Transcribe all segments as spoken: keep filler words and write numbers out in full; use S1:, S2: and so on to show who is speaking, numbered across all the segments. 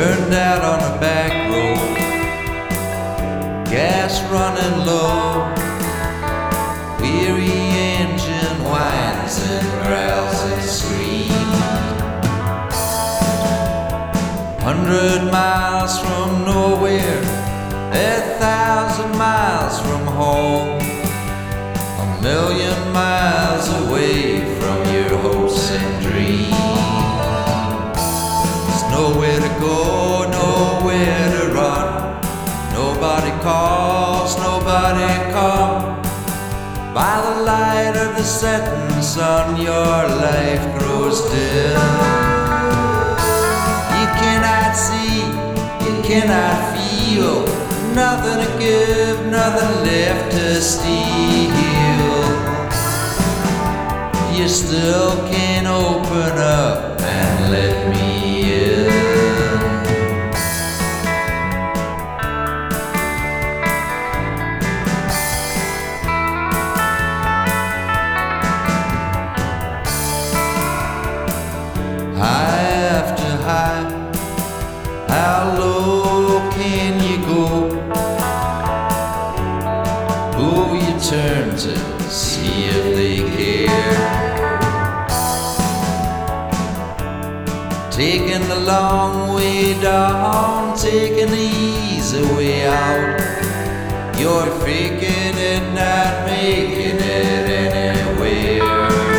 S1: Turned out on a back road, gas running low. Weary engine whines and growls and screams. Hundred miles from nowhere, a thousand miles from home, a million miles away from your hopes and dreams. There's nowhere to go, nowhere to run. Nobody calls, nobody comes. By the light of the setting sun, your life grows dim. You cannot see, you cannot feel, nothing to give, nothing left to steal. You still can't open up and let me in. High after high, how low can you go? Who you turn to see if they care? Taking the long way down, taking the easy way out. You're faking it, not making it anywhere.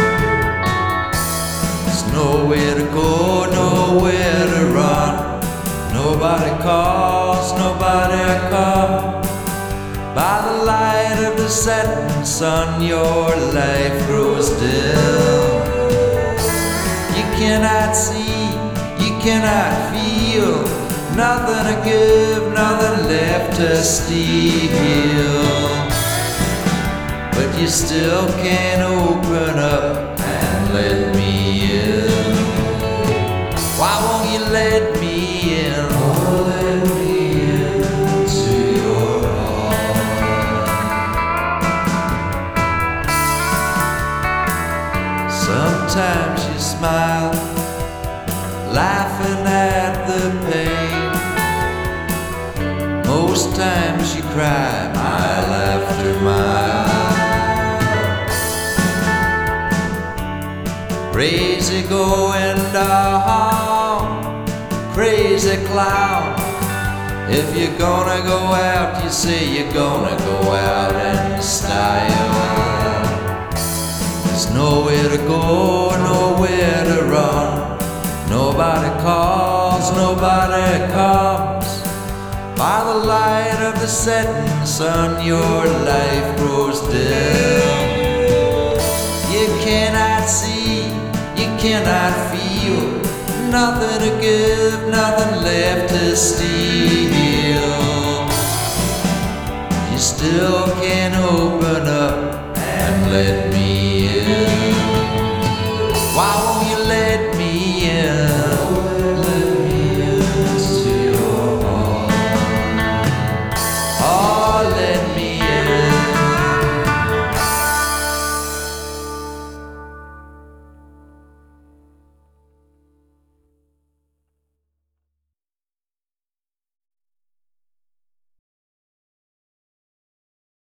S1: Nowhere to go, nowhere to run. Nobody calls, nobody comes. By the light of the setting sun, your life grows dim. You cannot see, you cannot feel, nothing to give, nothing left to steal. But you still can't open up and let me in. Why won't you let me in? Oh, let me into your heart. Sometimes you smile, laughing at the pain. Most times you cry, mile after mile. Crazy going down, crazy clown. If you're gonna go out, you say you're gonna go out in style. There's nowhere to go, nowhere to run. Nobody calls, nobody comes. By the light of the setting sun, your life grows dim. You cannot see, you cannot feel, nothing to give, nothing left to steal. You still can't open up